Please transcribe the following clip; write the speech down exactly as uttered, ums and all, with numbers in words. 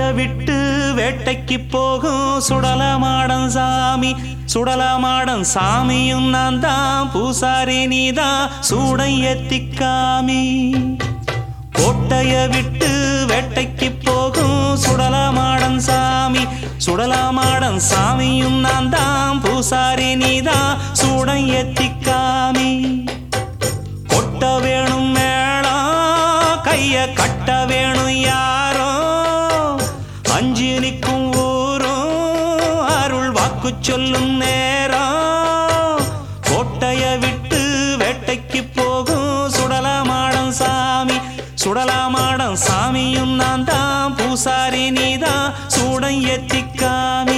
விட்டு வேட்டைக்கு போகும் சுடலமாடன் சாமி சுடலமாடன் சாமியும் நான் தான் பூசாரி நீதான் சூடை ஏத்திக்காமி கோட்டைய விட்டு வேட்டைக்கு போகும் சுடலமாடன் சாமி சுடலமாடன் சாமியும் நான் தான் பூசாரி நீதான் சூடை ஏத்திக்காமி கொட்ட வேணும் மேளம் கைய கட்ட வேணும் யாரோ அஞ்சு நிற்கும் ஊரும் அருள் வாக்கு சொல்லும் நேரம் கோட்டைய விட்டு வேட்டைக்கு போகும் சுடலமாடன் சாமி சுடலமாடன் சாமியும் நான் தான் பூசாரி நீதான் சூடம் ஏத்திக்காமி